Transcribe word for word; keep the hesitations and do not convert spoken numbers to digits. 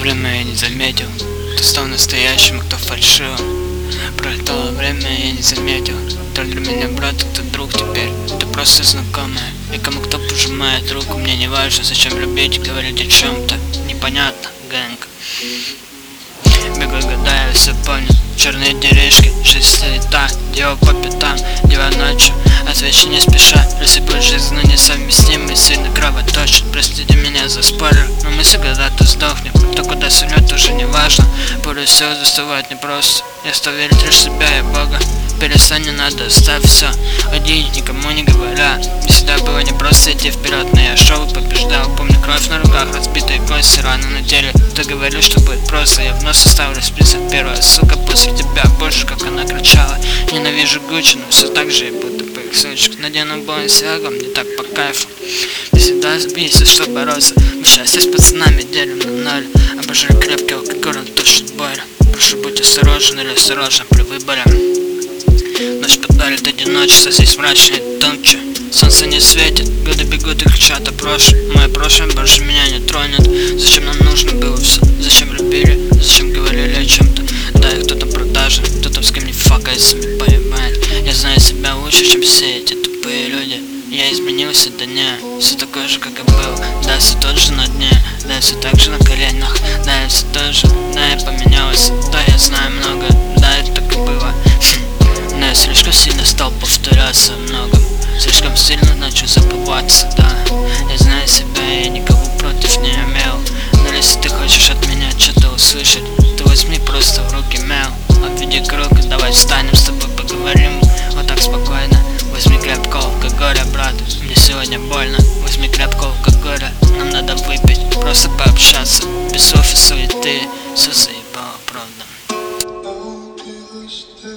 время я не заметил, кто стал настоящим, кто фальшивым. Пролетало время, я не заметил, кто для меня брат, кто друг теперь. Ты просто знакомая, и кому кто пожимает руку, мне не важно, зачем любить, говорить о чем-то непонятно, гэнг. Бегу, гадаю, все помню, черные деревьшки, жизнь стоит так, дело по пятам, дело ночью, отвечу не спеша, рассыпать жизнь, но несовместимый, сильно кровоточит. Простите меня за спойлер, но мы когда-то сдохнем, кто куда сунет, уже не важно, порой все заставать непросто, я стал верить лишь в себя и Бога. Перестань, не надо, оставь все, уйди, никому не говоря. Мне всегда было не просто идти вперед, но я шел и побеждал. Помню кровь на руках, разбитые кости, раны на теле. Ты говорил, что будет просто, я вновь составлю список. Первая сука после тебя, больше как она кричала. Ненавижу Гуччи, но все так же, и будто по их сучек. Надену Баленсиагу, мне так по кайфу. Ты всегда сбейся, что бороться. Мы счастье с пацанами делим на ноль. Обожаю крепкий алкоголь, он тушит боль. Прошу, будь осторожен или осторожен при выборе. Ночь подарит одиночество, здесь мрачно и тонче. Солнце не светит, годы бегут и кричат о прошлом. Мое прошлое больше меня не тронет. Зачем нам нужно было все? Зачем любили? Зачем говорили о чем-то? Да, и кто-то продажен, кто-то с кем не факается, не понимает. Я знаю себя лучше, чем все эти тупые люди. Я изменился, да не, все такое же, как и был. Да, все тот же на дне, да, все так же на коленях. Да, я все тот же, да, я поменялась. Да, я знаю много, да, это так и было. Но я слишком сильно стал повторяться о многом. Слишком сильно начал забываться, да. Я знаю себя, я никого против не имел. Но если ты хочешь от меня что-то услышать, то возьми просто в руки мел. Обведи круг и давай встанем с тобой поговорим. Вот так спокойно. Возьми крепко алкоголя, брат, мне сегодня больно. Возьми крепко алкоголя, нам надо выпить, просто пообщаться. Без слов и суеты, все заебало, правда.